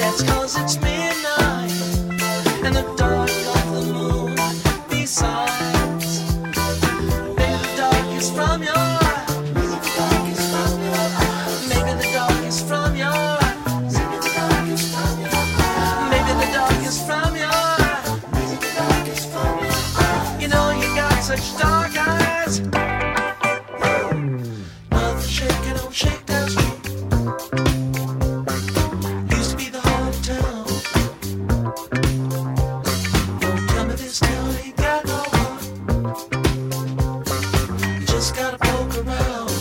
It's 'cause it's midnight and the dark of the moon. Besides, maybe the dark is from your eyes. Maybe the dark is from your eyes. Maybe the dark is from your eyes. Maybe the dark is from your eyes. Maybe the dark is from your eyes. Maybe the dark is from your eyes. You know you got such dark eyes. Nothing shaking on Shakedown Street. Used to be the heart of town. Don't tell me this town ain't got no heart. You just gotta poke around.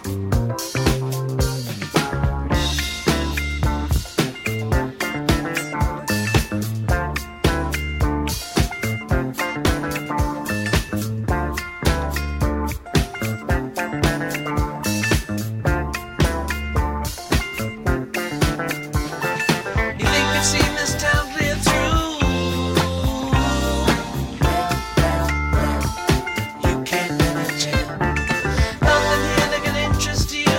You think you've seen this town clear through? You can't never tell. Nothing here that can interest you.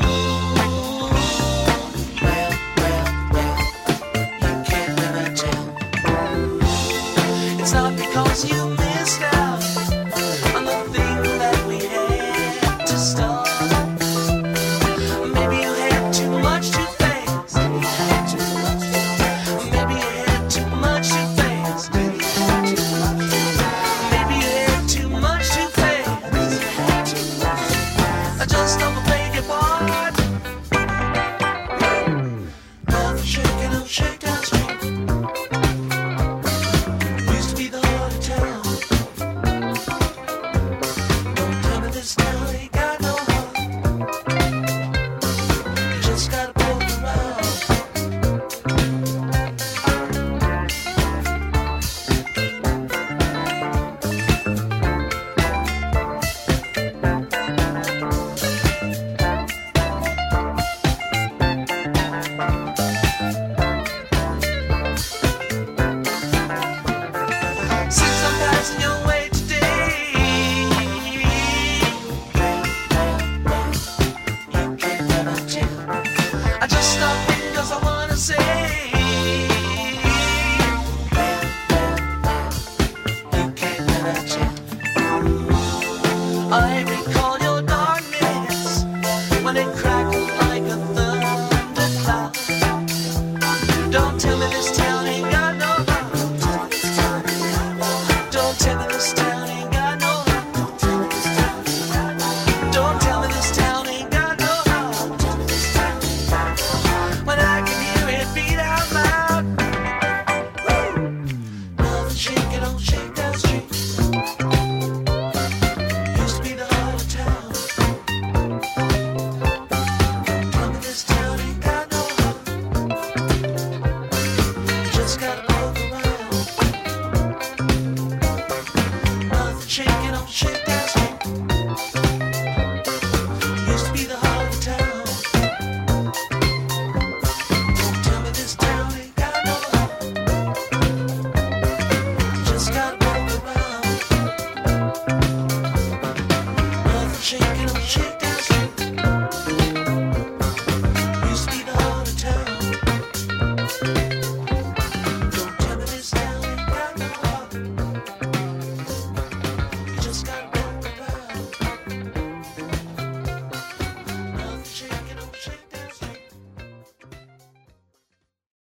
You can't never tell. It's not because you missed out on the thing that we had to start. Maybe you had too much too fast. Maybe you had too much too fast. Maybe you had too much too fast. Maybe you had too much too fast. Maybe you had too much too fast. Maybe you had too much too fast. I just overplayed your part. Nothing shaking on Shakedown Street. Used to be the heart of town. Don't tell me this town ain't got no heart. You just gotta poke around. Since I'm passing your way today, you can't never tell. I just stopped in 'cause I wanna say, you can't never tell. I recall your darkness when it crackled like a thundercloud. Don't tell me this town ain't got no heart. Don't tell me this town ain't got no heart. Don't tell me this town ain't got no heart. When I can hear it beat out loud. Nothing shaking on Shakedown Street. Used to be the heart of town. Don't tell me this town ain't got no heart. Just gotta